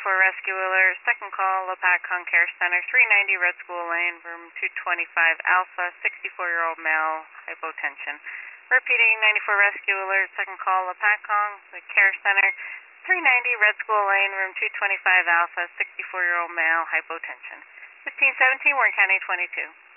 Rescue Alert, second call, Lopatcong Care Center, 390 Red School Lane, room 225 Alpha, 64-year-old male, hypotension. Repeating, 94 Rescue Alert, second call, Lopatcong, the Care Center, 390 Red School Lane, room 225 Alpha, 64-year-old male, hypotension. 1517, Warren County 22.